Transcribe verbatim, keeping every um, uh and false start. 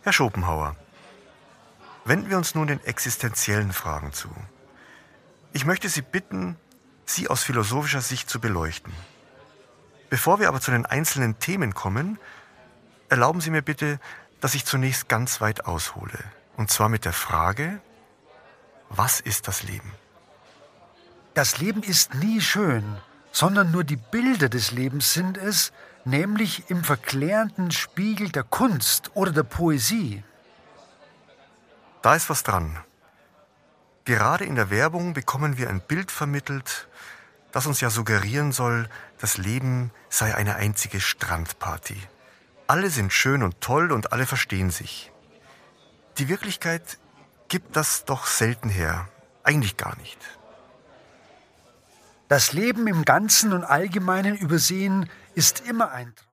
Herr Schopenhauer, wenden wir uns nun den existenziellen Fragen zu. Ich möchte Sie bitten, sie aus philosophischer Sicht zu beleuchten. Bevor wir aber zu den einzelnen Themen kommen, erlauben Sie mir bitte, dass ich zunächst ganz weit aushole. Und zwar mit der Frage, was ist das Leben? Das Leben ist nie schön, sondern nur die Bilder des Lebens sind es, nämlich im verklärenden Spiegel der Kunst oder der Poesie. Da ist was dran. Gerade in der Werbung bekommen wir ein Bild vermittelt, das uns ja suggerieren soll, das Leben sei eine einzige Strandparty. Alle sind schön und toll und alle verstehen sich. Die Wirklichkeit gibt das doch selten her, eigentlich gar nicht. Das Leben im Ganzen und Allgemeinen übersehen ist immer ein Traum.